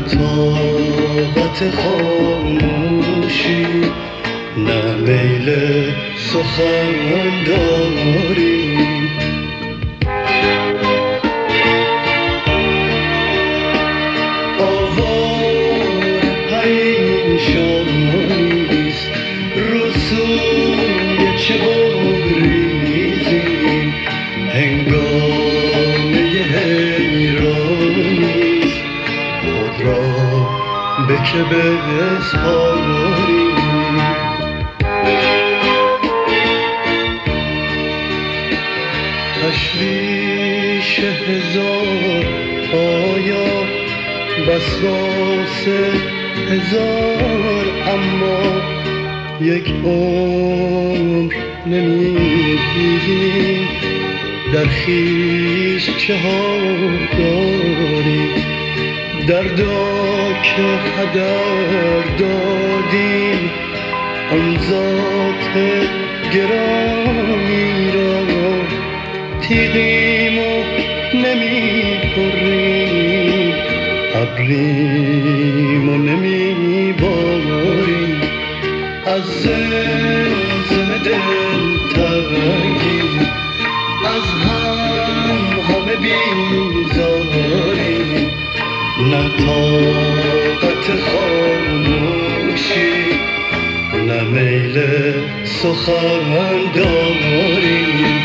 طاقت خاموشی نه میل سخن داریم. آوار پریشانیست رو سوی چه بگریزیم، هنگامه حیرانیست خود را به که بسپاریم. تشویش هزار آیا وسواس هزار، اما یک عمر نمیدیدیم در خویش چه ها داریم. دردا که هدر دادیم آن ذات گرامی را، تیغیم و نمی بریم، ابریم و نمی باریم. از زمزم دل تنگیم، از همه بیزاریم، نه طاقت خاموشی نه میل سخن داریم.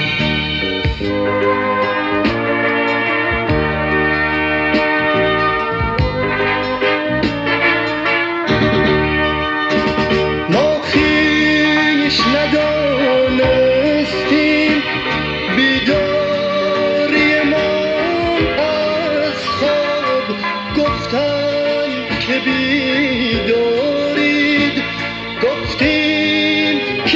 ما خویش ندانستیم بیداری ما از خواب، گفتن که بیدارید، گفتیم که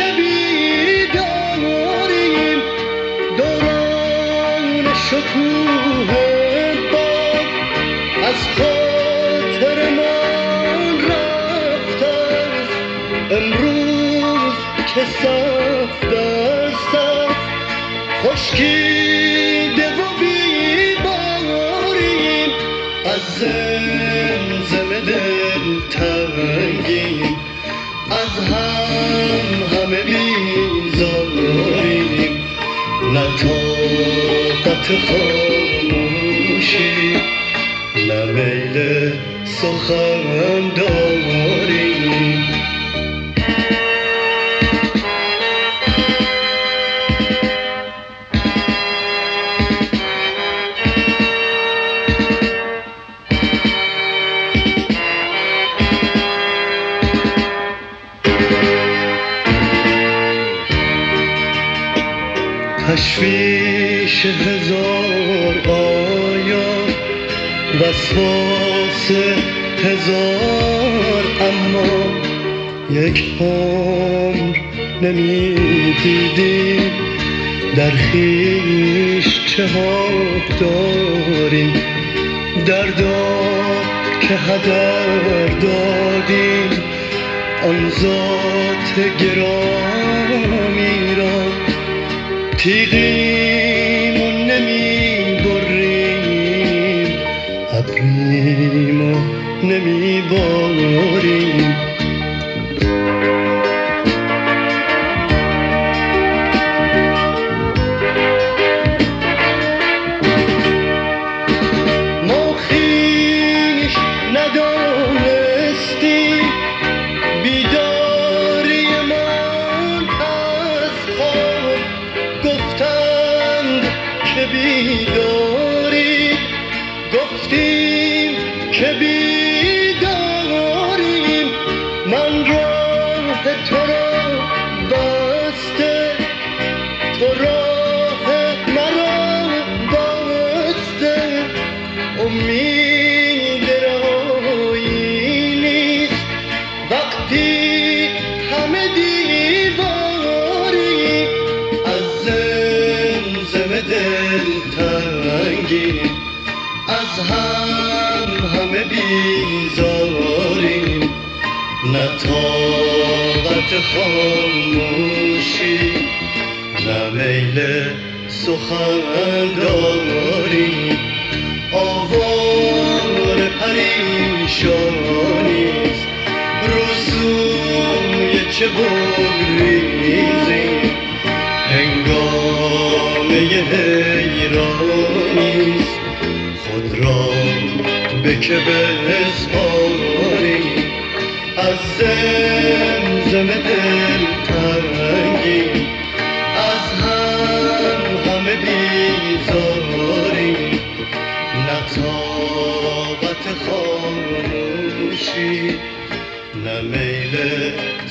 بیداریم. دوران شکوه باد از خاطر ما رفت است، امروز که صف در صف خشکیده و بیباریم. از زمزم دل تنگیم، از همه بیزاریم، نه طاقت خاموشی نه میل سخن داریم. تشویش هزار آیا وسواس هزار، اما یک عمر نمیدیدیم در خویش چه ها داریم. دردا که هدر دادیم آن ذات گرامی را، تیغیم و نمی بریم، ابریم و نمی باریم. ما خویش ندانستیم بیداری من از خواب، گفتند که بیداری، گفتیم که بیداریم. من راه تو را بسته، تو راه مرا بسته، امید رایی نیست وقتی همه دیواریم. از زمزم دل تنگیم، از همه بیزاریم، نه طاقت خاموشی نه میل سخن داریم. آوار پریشان نشانیست روزوی چه بگریزی هنگامه حیرانیست خود را به که بسپاری از زمزم دلتنگی از همه بیزاری نه طاقت خاموشی نه میل